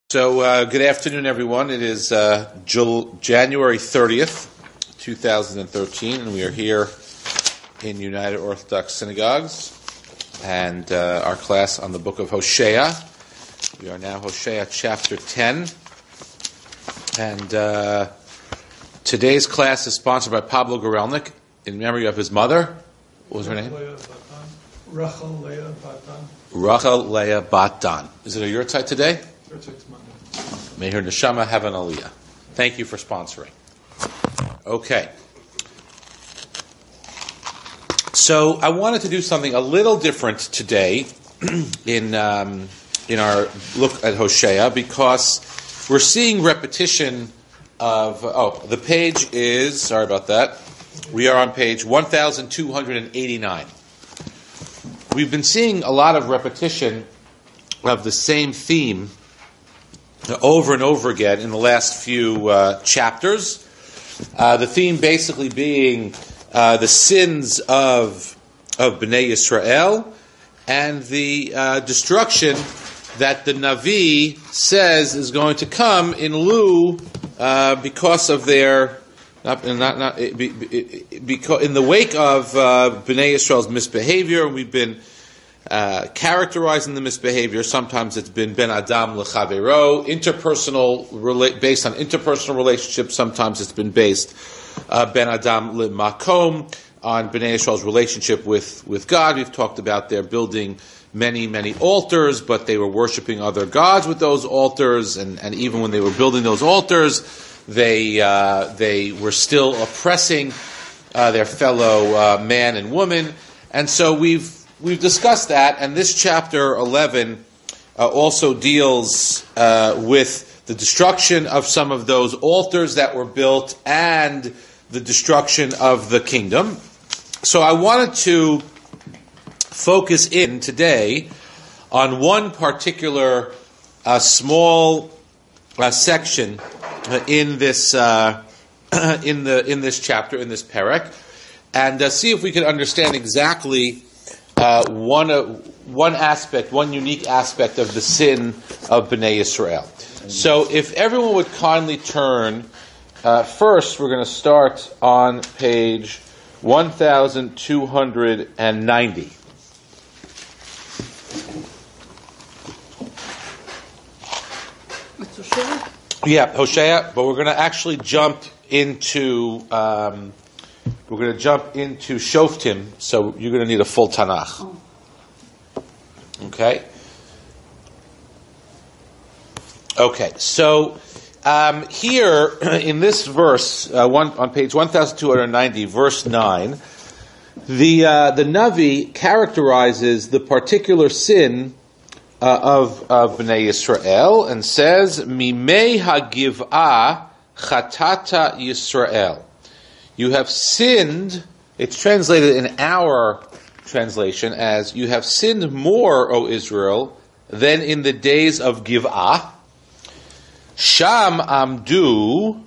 So, good afternoon, everyone. It is January 30th, 2013, and we are here in United Orthodox Synagogues, and our class on the book of Hosea. We are now Hosea chapter 10, and today's class is sponsored by Pablo Gorelnik in memory of his mother. What was her name? Rachel Leah Batan. Rachel Leah Batan. Is it a yurtzeit today? May her neshama have an aliyah. Thank you for sponsoring. Okay. So I wanted to do something a little different today in our look at Hosea, because we're seeing repetition of... the page is... Sorry about that. We are on page 1289. We've been seeing a lot of repetition of the same theme over and over again in the last few chapters. The theme basically being the sins of Bnei Yisrael and the destruction that the Navi says is going to come in lieu because of their because in the wake of Bnei Yisrael's misbehavior. We've been characterizing the misbehavior. Sometimes it's been ben adam lechavero, based on interpersonal relationships. Sometimes it's been based ben adam lemakom, on Bnei Yisrael's relationship with God. We've talked about their building many altars, but they were worshiping other gods with those altars, and even when they were building those altars, they were still oppressing their fellow man and woman. And so we've discussed that, and this chapter 11 also deals with the destruction of some of those altars that were built and the destruction of the kingdom. So I wanted to focus in today on one particular small section in this in this chapter, in this perek, and see if we can understand exactly one aspect, one unique aspect of the sin of Bnei Yisrael. So if everyone would kindly turn, first we're going to start on page 1290. Yeah, Hosea, but we're going to actually jump into Shoftim, so you're going to need a full Tanakh. Okay? Okay, so here in this verse, on page 1290, verse 9, the Navi characterizes the particular sin of Bnei Yisrael and says, Mimei hagiv'ah chatata Yisrael. You have sinned, it's translated in our translation as, you have sinned more, O Israel, than in the days of Giv'ah. Sham amadu,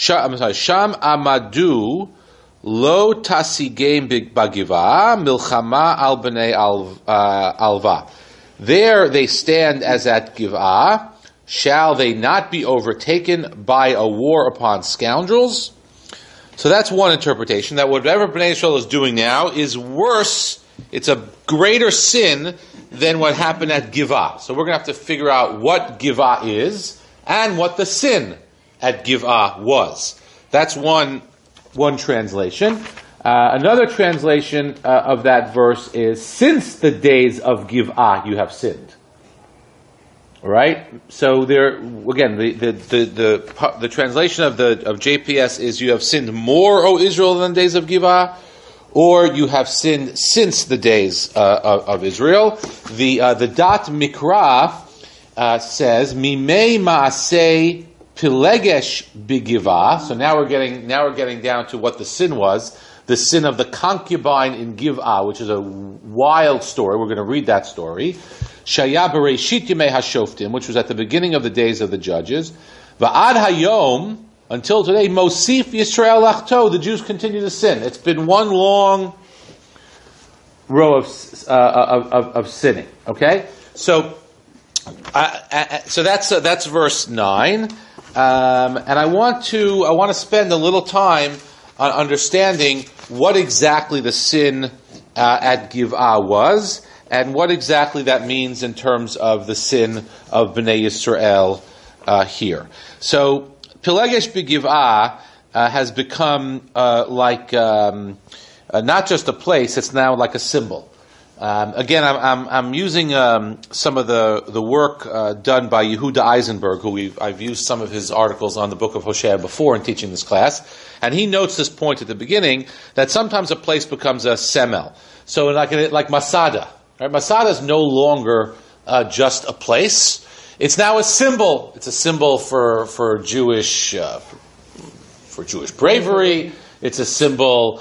lo tasigem b'giv'ah, milchama al b'nei alva. There they stand as at Giv'ah. Shall they not be overtaken by a war upon scoundrels? So that's one interpretation, that whatever Bnei Yisrael is doing now is worse, it's a greater sin than what happened at Giv'ah. So we're going to have to figure out what Giv'ah is and what the sin at Giv'ah was. That's one translation. Another translation of that verse is, since the days of Giv'ah you have sinned. All right. So there again, the translation of JPS is, you have sinned more, O Israel, than the days of Giv'ah, or you have sinned since the days of Israel. The Dot Mikra says Mimei Maasei Pilegesh B'Giv'ah. So now we're getting down to what the sin was. The sin of the concubine in Giv'ah, which is a wild story. We're going to read that story. Shaya Bereshit Yimei HaShoftim, which was at the beginning of the days of the judges. Va'ad Hayom, until today, Mosif Yisrael Lachto, the Jews continue to sin. It's been one long row of sinning. Okay? So So that's verse 9, and I want to spend a little time on understanding what exactly the sin at Giv'ah was, and what exactly that means in terms of the sin of Bnei Yisrael here. So Pilegesh b'Giv'ah has become not just a place; it's now like a symbol. Again, I'm using some of the work done by Yehuda Eisenberg, who I've used some of his articles on the book of Hosea before in teaching this class, and he notes this point at the beginning that sometimes a place becomes a semel. So like Masada, right? Masada is no longer just a place; it's now a symbol. It's a symbol for Jewish bravery. It's a symbol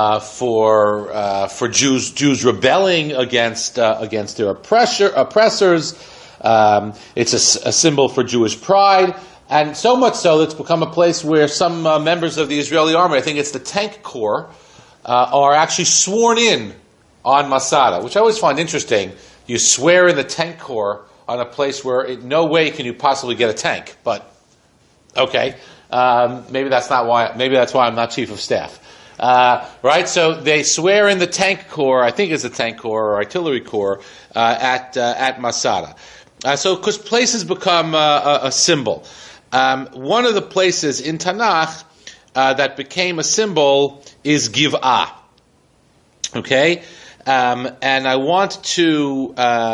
for Jews rebelling against their oppressors. It's a symbol for Jewish pride, and so much so that it's become a place where some members of the Israeli army, I think it's the Tank Corps, are actually sworn in on Masada, which I always find interesting. You swear in the Tank Corps on a place where in no way can you possibly get a tank, but okay. Maybe that's why I'm not chief of staff. Right? So they swear in the Tank Corps, I think it's the Tank Corps or Artillery Corps, at Masada. So, because places become a symbol. One of the places in Tanakh that became a symbol is Giv'ah. Okay? And I want to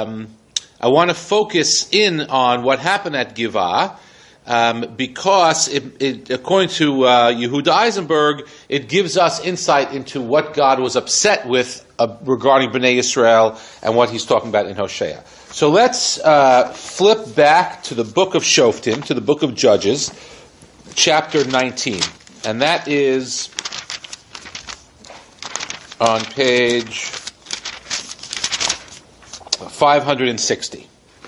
focus in on what happened at Giv'ah, because according to Yehuda Eisenberg, it gives us insight into what God was upset with regarding Bnei Yisrael and what he's talking about in Hosea. So let's flip back to the book of Shoftim, to the book of Judges, chapter 19. And that is on page 560.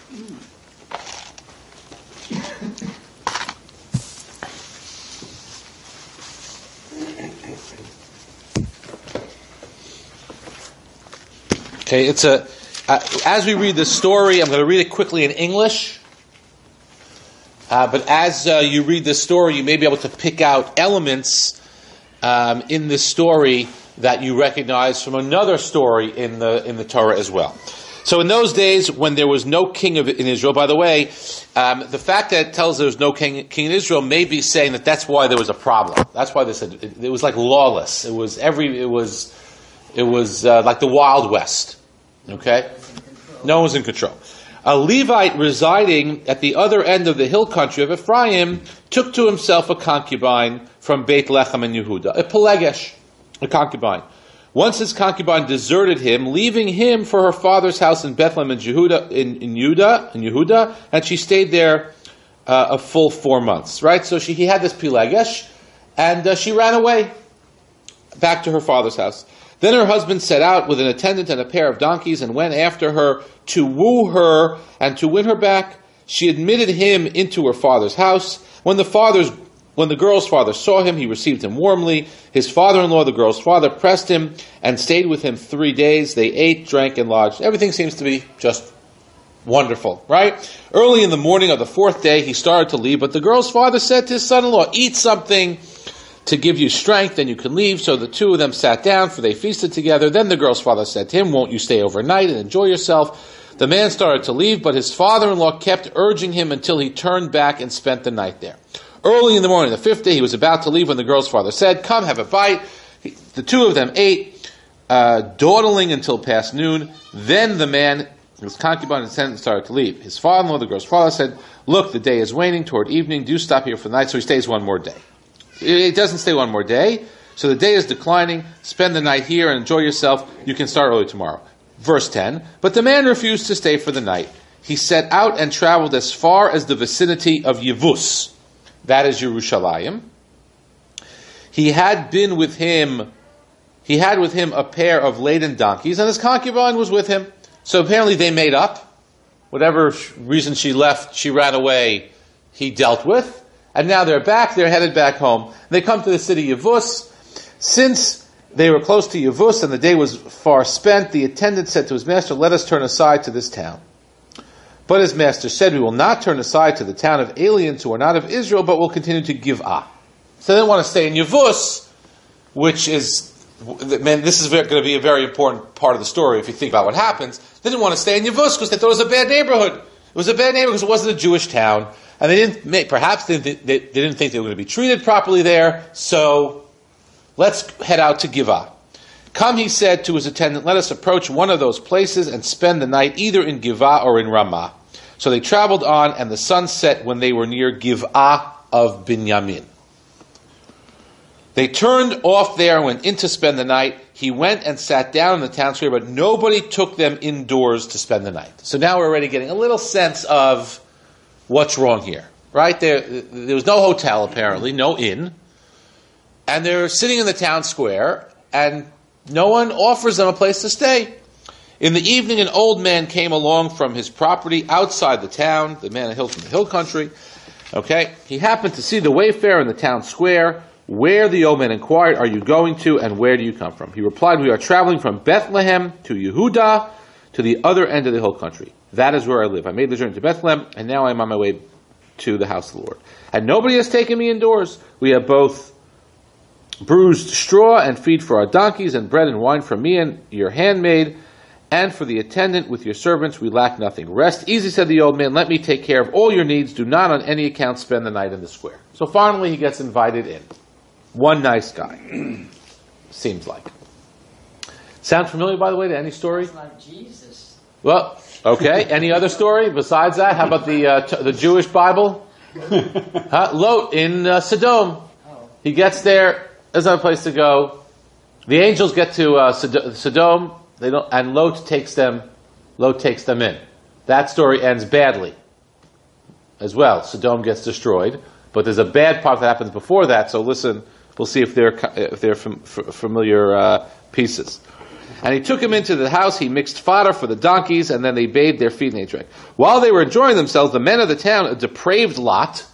Okay, it's as we read the story, I'm going to read it quickly in English. But as you read the story, you may be able to pick out elements in this story that you recognize from another story in the Torah as well. So in those days, when there was no king in Israel, by the way, the fact that it tells there was no king in Israel may be saying that that's why there was a problem. That's why they said it was like lawless. It was like the Wild West. Okay? No one was in control. A Levite residing at the other end of the hill country of Ephraim took to himself a concubine from Beit Lechem in Yehuda, a Pelegesh, a concubine. Once his concubine deserted him, leaving him for her father's house in Bethlehem in Yehuda, and she stayed there a full 4 months. Right? So he had this Pelegesh, and she ran away back to her father's house. Then her husband set out with an attendant and a pair of donkeys and went after her to woo her and to win her back. She admitted him into her father's house. When the girl's father saw him, he received him warmly. His father-in-law, the girl's father, pressed him and stayed with him 3 days. They ate, drank, and lodged. Everything seems to be just wonderful, right? Early in the morning of the 4th day, he started to leave, but the girl's father said to his son-in-law, "Eat something to give you strength, and you can leave." So the two of them sat down, for they feasted together. Then the girl's father said to him, "Won't you stay overnight and enjoy yourself?" The man started to leave, but his father-in-law kept urging him until he turned back and spent the night there. Early in the morning, the 5th day, he was about to leave when the girl's father said, "Come, have a bite." The two of them ate, dawdling until past noon. Then the man, his concubine and attendant, started to leave. His father-in-law, the girl's father, said, "Look, the day is waning toward evening. Do stop here for the night." So he stays one more day. It doesn't stay one more day. So the day is declining. Spend the night here and enjoy yourself. You can start early tomorrow. Verse 10, but the man refused to stay for the night. He set out and traveled as far as the vicinity of Yevus. That is Yerushalayim. He had with him a pair of laden donkeys, and his concubine was with him. So apparently they made up. Whatever reason she left, she ran away, he dealt with. And now they're headed back home. They come to the city Yevus. Since they were close to Yevus and the day was far spent, the attendant said to his master, "Let us turn aside to this town." But his master said, we will not turn aside to the town of aliens who are not of Israel, but will continue to Giv'ah. So they didn't want to stay in Yevus, which is, man, this is going to be a very important part of the story if you think about what happens. They didn't want to stay in Yevus because they thought it was a bad neighborhood. It was a bad neighborhood because it wasn't a Jewish town. And they didn't think they were going to be treated properly there, so let's head out to Giv'ah. Come, he said to his attendant, let us approach one of those places and spend the night either in Giv'ah or in Ramah. So they traveled on, and the sun set when they were near Giv'ah of Binyamin. They turned off there and went in to spend the night. He went and sat down in the town square, but nobody took them indoors to spend the night. So now we're already getting a little sense of what's wrong here, right? There was no hotel, apparently, no inn. And they're sitting in the town square, and no one offers them a place to stay. In the evening, an old man came along from his property outside the town, the man from the hill country. Okay, he happened to see the wayfarer in the town square. Where, the old man inquired, are you going to, and where do you come from? He replied, we are traveling from Bethlehem to Yehuda, to the other end of the hill country. That is where I live. I made the journey to Bethlehem, and now I am on my way to the house of the Lord. And nobody has taken me indoors. We have both bruised straw and feed for our donkeys, and bread and wine for me and your handmaid, and for the attendant with your servants. We lack nothing. Rest easy, said the old man. Let me take care of all your needs. Do not on any account spend the night in the square. So finally he gets invited in. One nice guy. Seems like. Sound familiar, by the way, to any story? It's like Jesus. Well, okay. Any other story besides that? How about the Jewish Bible? Lot in Sodom. He gets there. There's no place to go. The angels get to Sodom. They don't, and Lot takes them in. That story ends badly as well. Sodom gets destroyed, but there's a bad part that happens before that. So listen, we'll see if they're familiar pieces. And he took him into the house. He mixed fodder for the donkeys, and then they bathed their feet and they drank. While they were enjoying themselves, the men of the town, a depraved lot,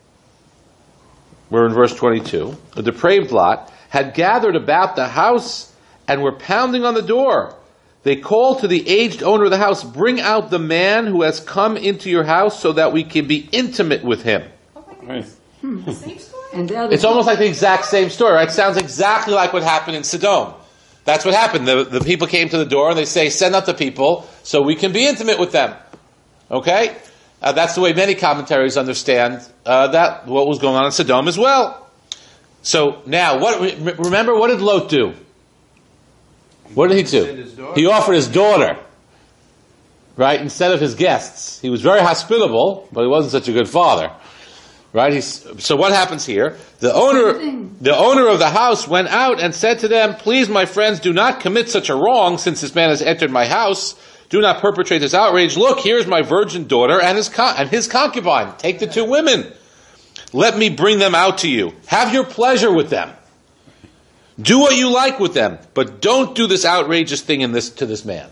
we're in verse 22, a depraved lot, had gathered about the house and were pounding on the door. They called to the aged owner of the house, bring out the man who has come into your house so that we can be intimate with him. Oh my goodness. The same story? It's almost like the exact same story, right? It sounds exactly like what happened in Sodom. That's what happened. The people came to the door and they say, send out the people so we can be intimate with them. Okay? That's the way many commentaries understand that what was going on in Sodom as well. So now, remember, what did Lot do? What did he do? He offered his daughter, right, instead of his guests. He was very hospitable, but he wasn't such a good father, right? So what happens here? The owner of the house went out and said to them, please, my friends, do not commit such a wrong, since this man has entered my house. Do not perpetrate this outrage. Look, here's my virgin daughter and his concubine. Take the two women. Let me bring them out to you. Have your pleasure with them. Do what you like with them, but don't do this outrageous thing to this man.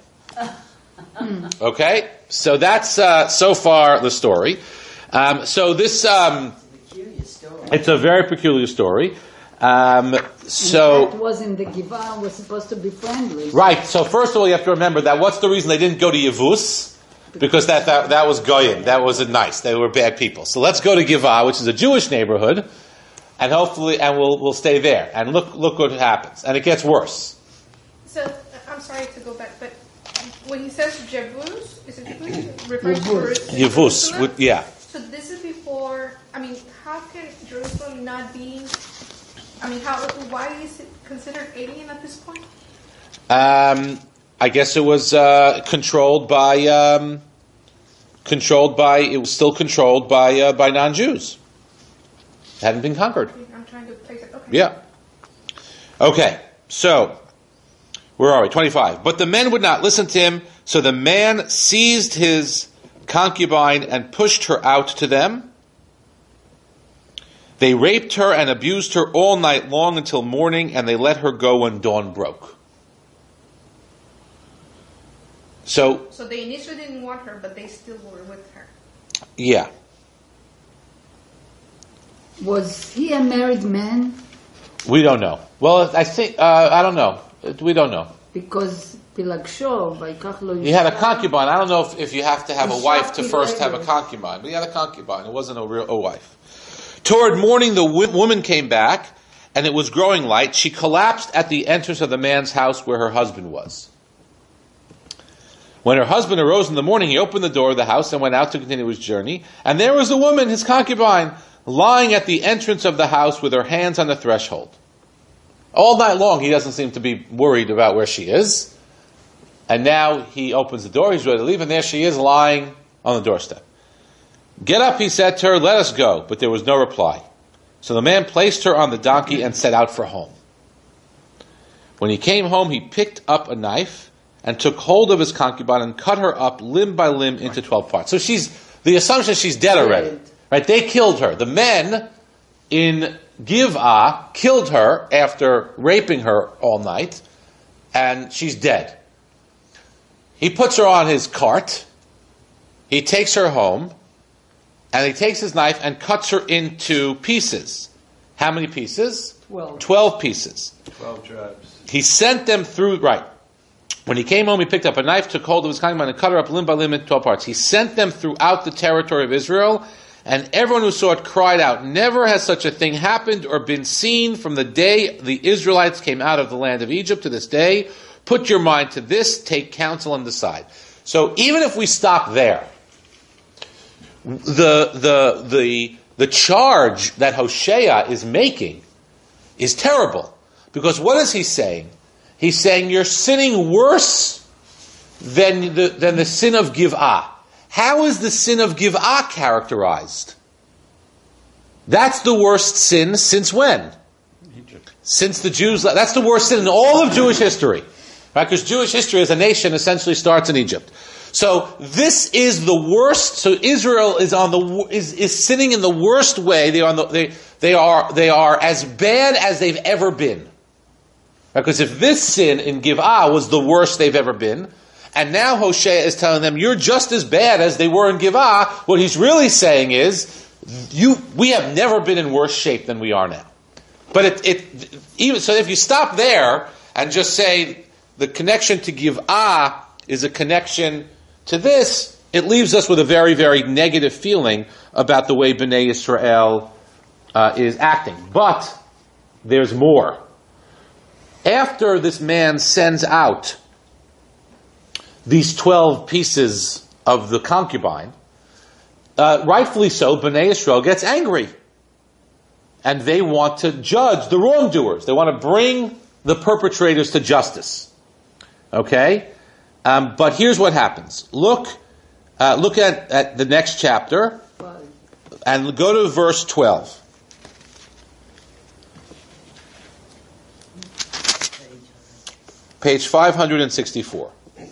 Okay? So that's so far the story. So this it's a very peculiar story. So that was in the Giv'ah, was supposed to be friendly. Right. So first of all, you have to remember that what's the reason they didn't go to Yevus? Because that was Goyim. That wasn't nice. They were bad people. So let's go to Giv'ah, which is a Jewish neighborhood, and hopefully, we'll stay there. And look what happens. And it gets worse. So, I'm sorry to go back, but when he says Jevus, is it Jevus? Refers to Yevus, Jerusalem? yeah. So this is before, how can Jerusalem not be, why is it considered alien at this point? I guess it was controlled by non-Jews. It hadn't been conquered. I'm trying to place it. Okay. Yeah. Okay. So, where are we? 25. But the men would not listen to him, so the man seized his concubine and pushed her out to them. They raped her and abused her all night long until morning, and they let her go when dawn broke. So they initially didn't want her, but they still were with her. Yeah. Was he a married man? We don't know. Well, I think, I don't know. We don't know. Because פילגשו, ויקח לו He had a concubine. I don't know if you have to have a wife to Ishak first have a Gilad. concubine, but he had a concubine. It wasn't a wife. Toward morning, the woman came back, and it was growing light. She collapsed at the entrance of the man's house where her husband was. When her husband arose in the morning, he opened the door of the house and went out to continue his journey. And there was the woman, his concubine, lying at the entrance of the house with her hands on the threshold. All night long, he doesn't seem to be worried about where she is. And now he opens the door, he's ready to leave, and there she is lying on the doorstep. Get up, he said to her, let us go. But there was no reply. So the man placed her on the donkey and set out for home. When he came home, he picked up a knife and took hold of his concubine and cut her up limb by limb into 12 parts. So the assumption is she's dead already. Right? They killed her. The men in Giv'ah killed her after raping her all night, and she's dead. He puts her on his cart, he takes her home, and he takes his knife and cuts her into pieces. How many pieces? 12. 12 pieces. 12 tribes. He sent them through, right. When he came home, he picked up a knife, took hold of his concubine, and cut her up limb by limb into 12 parts. He sent them throughout the territory of Israel, and everyone who saw it cried out, never has such a thing happened or been seen from the day the Israelites came out of the land of Egypt to this day. Put your mind to this, take counsel and decide. So even if we stop there, the charge that Hosea is making is terrible. Because what is he saying? He's saying you're sinning worse than the sin of Giv'ah. How is the sin of Giv'ah characterized? That's the worst sin since when? Egypt. Since the Jews. That's the worst sin in all of Jewish history, right? Because Jewish history as a nation essentially starts in Egypt. So this is the worst. So Israel is sinning in the worst way. They are as bad as they've ever been. Because if this sin in Giv'ah was the worst they've ever been, and now Hosea is telling them, you're just as bad as they were in Giv'ah, what he's really saying is, we have never been in worse shape than we are now. But even so, if you stop there and just say the connection to Giv'ah is a connection to this, it leaves us with a very, very negative feeling about the way Bnei Yisrael is acting. But there's more. After this man sends out these 12 pieces of the concubine, rightfully so, Bnei Yisrael gets angry. And they want to judge the wrongdoers. They want to bring the perpetrators to justice. Okay? But here's what happens. Look at the next chapter and go to verse 12. Page 564.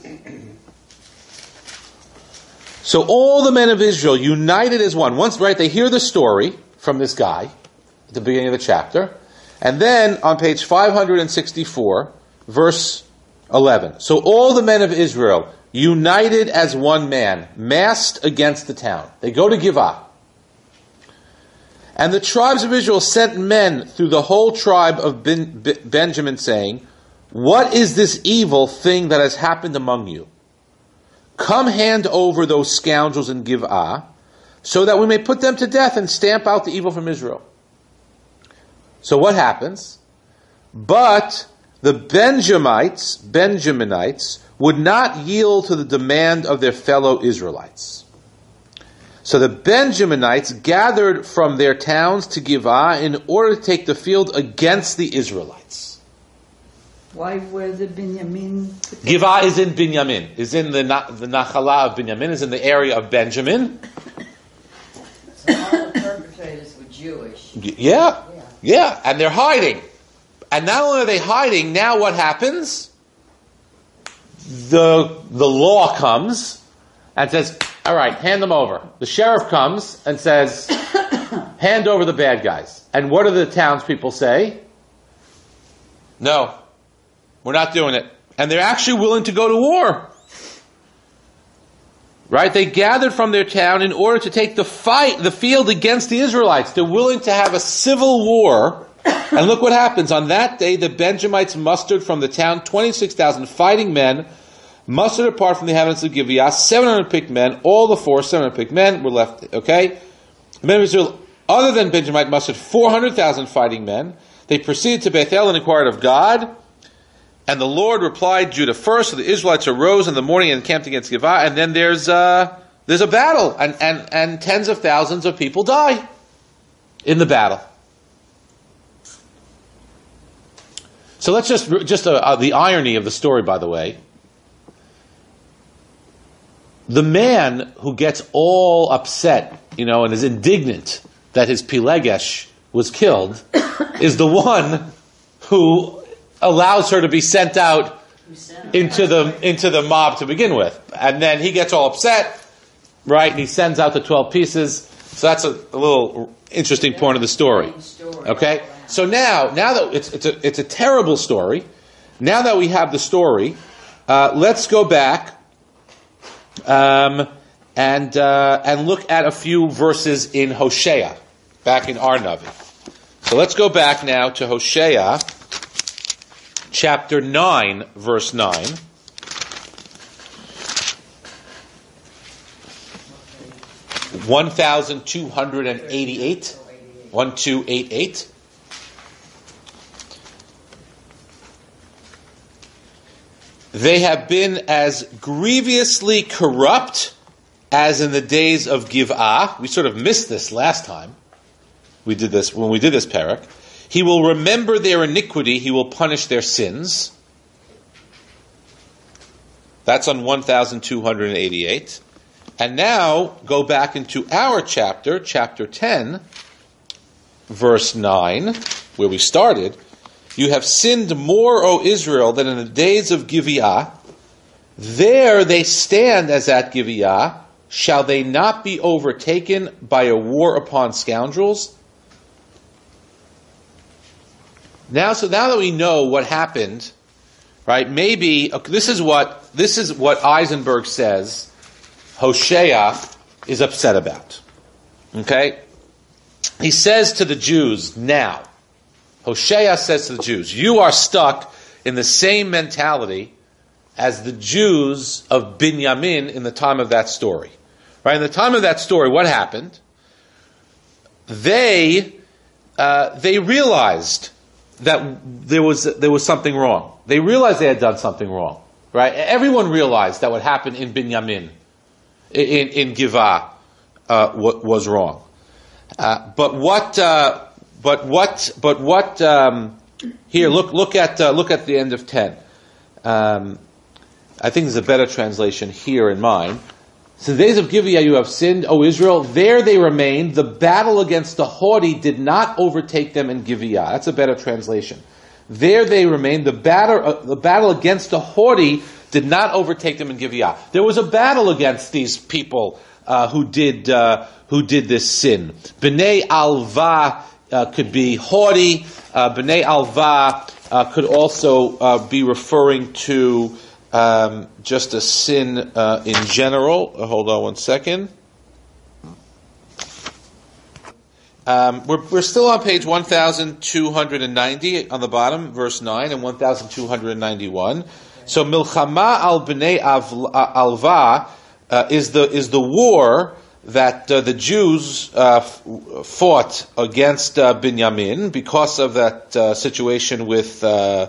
So all the men of Israel united as one. Once, right, they hear the story from this guy at the beginning of the chapter. And then on page 564, verse 11. So all the men of Israel united as one man, massed against the town. They go to Giv'ah. And the tribes of Israel sent men through the whole tribe of Benjamin, saying, what is this evil thing that has happened among you? Come hand over those scoundrels in Giv'ah, so that we may put them to death and stamp out the evil from Israel. So what happens? But the Benjaminites would not yield to the demand of their fellow Israelites. So the Benjaminites gathered from their towns to Giv'ah in order to take the field against the Israelites. Why were the Binyamin? Giv'ah is in Binyamin, is in the Nachalah of Binyamin, is in the area of Benjamin. So all the perpetrators were Jewish. Yeah, and they're hiding. And not only are they hiding, now what happens? The law comes and says, all right, hand them over. The sheriff comes and says, hand over the bad guys. And what do the townspeople say? No, we're not doing it. And they're actually willing to go to war. Right? They gathered from their town in order to take the field against the Israelites. They're willing to have a civil war And look what happens. On that day, the Benjamites mustered from the town 26,000 fighting men, mustered apart from the inhabitants of Gibeah, 700 picked men. All the 700 picked men were left, okay? The men of Israel, other than Benjamite, mustered 400,000 fighting men. They proceeded to Bethel and inquired of God. And the Lord replied, Judah first. So the Israelites arose in the morning and encamped against Gibeah. And then there's a battle. And tens of thousands of people die in the battle. So let's just the irony of the story, by the way. The man who gets all upset, and is indignant that his Pilegesh was killed, is the one who allows her to be sent out into the mob to begin with. And then he gets all upset, right? And he sends out the 12 pieces. So that's a little interesting point of the story. Okay? So now that it's a terrible story, now that we have the story, let's go back and look at a few verses in Hosea, back in our Navi. So let's go back now to Hosea, chapter 9, verse 9. Okay. 1288. 1288. They have been as grievously corrupt as in the days of Giv'ah. We sort of missed this last time. When we did this parak. He will remember their iniquity. He will punish their sins. That's on 1288. And now go back into our chapter 10, verse 9, where we started. You have sinned more, O Israel, than in the days of Gibeah. There they stand as at Gibeah. Shall they not be overtaken by a war upon scoundrels? Now that we know what happened, right? Maybe this is what Eisenberg says Hosea is upset about. Okay, he says to the Jews now. Hosea says to the Jews, you are stuck in the same mentality as the Jews of Binyamin in the time of that story. Right? In the time of that story, what happened? They realized that there was something wrong. They realized they had done something wrong. Right? Everyone realized that what happened in Binyamin, in Giv'ah, was wrong. Here, look at the end of 10. I think there's a better translation here in mine. So the days of Gibeah you have sinned, O Israel. There they remained. The battle against the haughty did not overtake them in Gibeah. That's a better translation. There they remained. The battle against the haughty did not overtake them in Gibeah. There was a battle against these people who did this sin. Bnei Alva could be haughty. Bnei Alva could also be referring to just a sin in general. Hold on one second. We're still on page 1290 on the bottom, verse 9, and 1291. So Milchama al Bnei Alva is the war that the Jews fought against Binyamin because of that situation with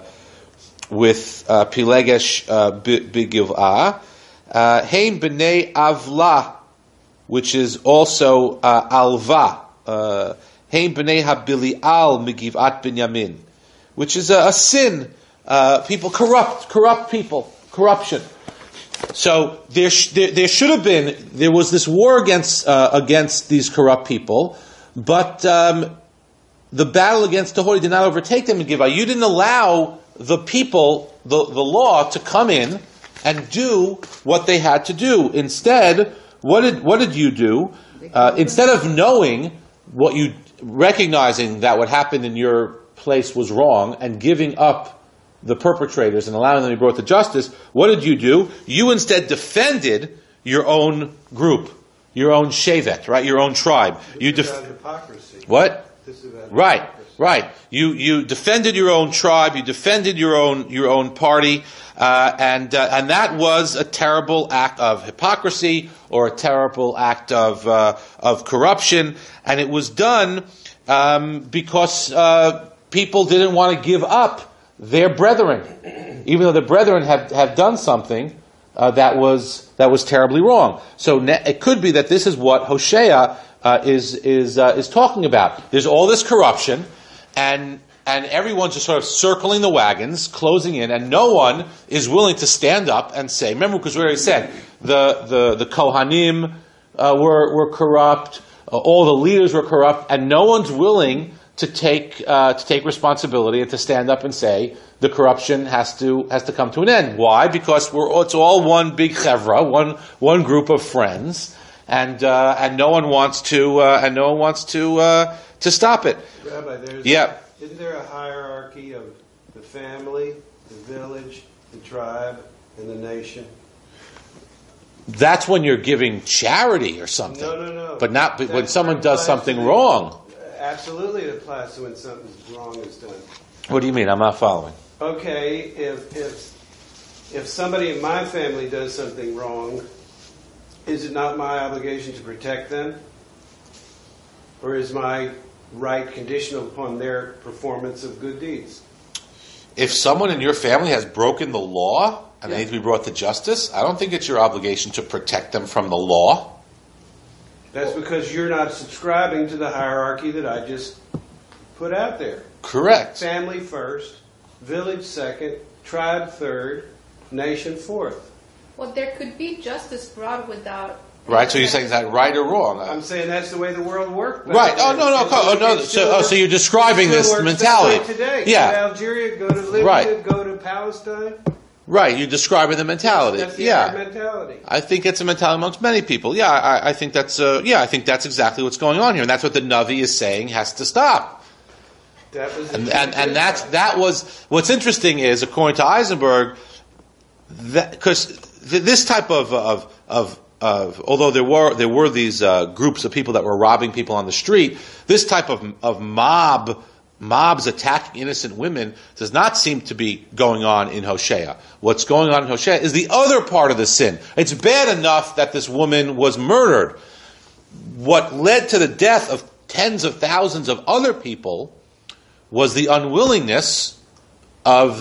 Pilegesh B'Giv'ah. Heim B'nei Avla, which is also Alva. Heim B'nei HaBili'al M'Giv'at Binyamin, which is a sin. People corrupt people, corruption. So there was this war against these corrupt people, but the battle against the haughty did not overtake them in Gibeah. You didn't allow the people, the law, to come in and do what they had to do. Instead, what did you do? Instead of recognizing that what happened in your place was wrong and giving up the perpetrators and allowing them to be brought to justice, what did you do? You instead defended your own group, your own shevet, right? Your own tribe. Hypocrisy. What? This is about Right, hypocrisy. right. You defended your own tribe, you defended your own party, and that was a terrible act of hypocrisy or a terrible act of corruption, and it was done because people didn't want to give up their brethren, even though the brethren have done something that was terribly wrong. So it could be that this is what Hosea is talking about. There's all this corruption, and everyone's just sort of circling the wagons, closing in, and no one is willing to stand up and say. Remember, because we already said the Kohanim were corrupt, all the leaders were corrupt, and no one's willing to take responsibility and to stand up and say the corruption has to come to an end. Why? Because it's all one big chevra, one group of friends. And no one wants to stop it. Rabbi, isn't there a hierarchy of the family, the village, the tribe, and the nation? That's when you're giving charity or something. No. But not when someone does something wrong. Absolutely, it applies to when something wrong is done. What do you mean? I'm not following. Okay, if somebody in my family does something wrong, is it not my obligation to protect them? Or is my right conditional upon their performance of good deeds? If someone in your family has broken the law and they need to be brought to justice, I don't think it's your obligation to protect them from the law. That's because you're not subscribing to the hierarchy that I just put out there. Correct. Family first, village second, tribe third, nation fourth. Well, there could be justice brought without. Right. So you're saying is that right or wrong? I'm saying that's the way the world worked. Right. Oh no. So you're describing this mentality. Today. Yeah. Go to Algeria, go to Libya, Right. go to Palestine. Right. You're describing the mentality. That's the mentality. I think it's a mentality amongst many people. Yeah. I think that's. I think that's exactly what's going on here, and that's what the Navi is saying has to stop. That was And that was what's interesting is, according to Eisenberg, that because this type of although there were these groups of people that were robbing people on the street, this type of mobs attacking innocent women does not seem to be going on in Hosea. What's going on in Hosea is the other part of the sin. It's bad enough that this woman was murdered. What led to the death of tens of thousands of other people was the unwillingness of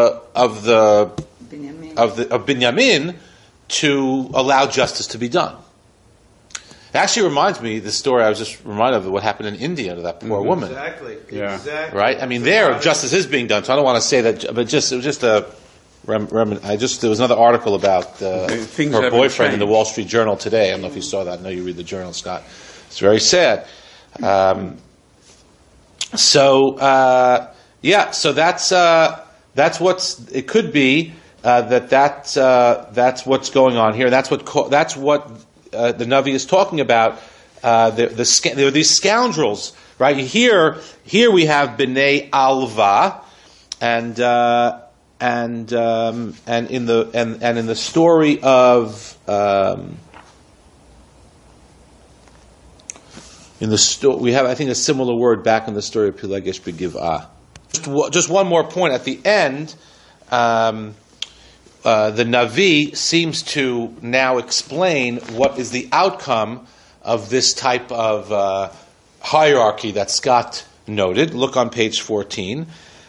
Binyamin to allow justice to be done. It actually reminds me, this story I was just reminded of what happened in India to that poor woman. Exactly. Yeah. Exactly. Right? I mean, there justice is being done, so I don't want to say that, but it was just there was another article about Things her haven't boyfriend in the changed. Wall Street Journal today. I don't know if you saw that. I know you read the Journal, Scott. It's very sad. So that's what's. It could be that's what's going on here. That's what the Navi is talking about. There are these scoundrels, right? Here we have Bnei Alva, and in the story of we have, I think, a similar word back in the story of Pilegesh Begiv'ah. Just one more point at the end. The Navi seems to now explain what is the outcome of this type of hierarchy that Scott noted. Look on page 14.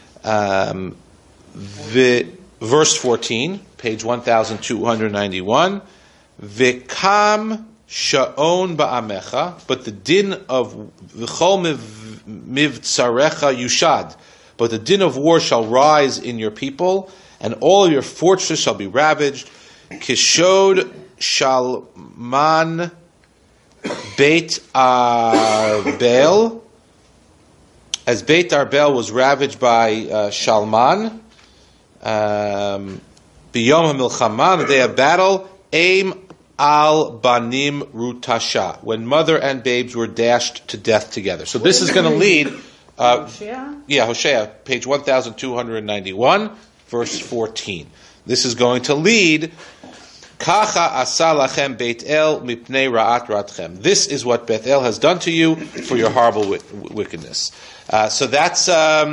Verse 14, page 1291. Vikam sha'on ba'amecha, but the din of v'chol mivtzarecha yushad, but the din of war shall rise in your people, and all of your fortresses shall be ravaged. Kishod shalman Beit Arbel, as Beit Arbel was ravaged by Shalman, Biyom HaMilchama, the day of battle, Aim al Banim Rutasha, when mother and babes were dashed to death together. So this is going to lead, Hosea, page 1291, verse 14. This is going to lead Kacha asa lachem Beit El mipnei ra'at ratchem. This is what Beit El has done to you for your horrible wickedness. So that's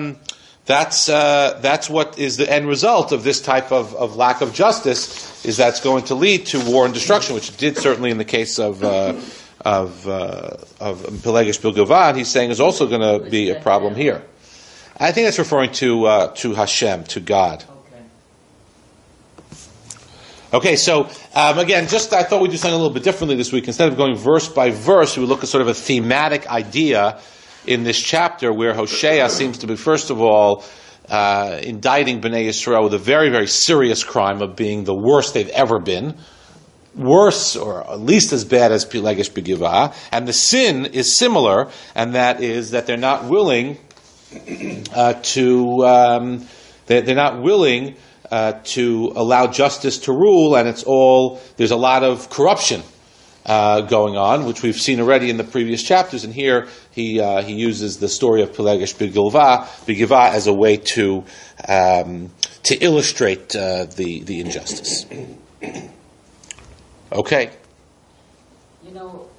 what is the end result of this type of lack of justice. Is that's going to lead to war and destruction, which it did certainly in the case of Pelegish Bilgava, and he's saying is also going to be a problem here. I think that's referring to Hashem, to God. Okay, so again, I thought we'd do something a little bit differently this week. Instead of going verse by verse, we would look at sort of a thematic idea in this chapter where Hosea seems to be, first of all, indicting Bnei Yisrael with a very, very serious crime of being the worst they've ever been. Worse, or at least as bad as Pelegish Begivah. And the sin is similar, and that is that they're not willing to allow justice to rule, and there's a lot of corruption going on, which we've seen already in the previous chapters. And here he uses the story of Pelegish Begivah as a way to illustrate the injustice. Okay. You know,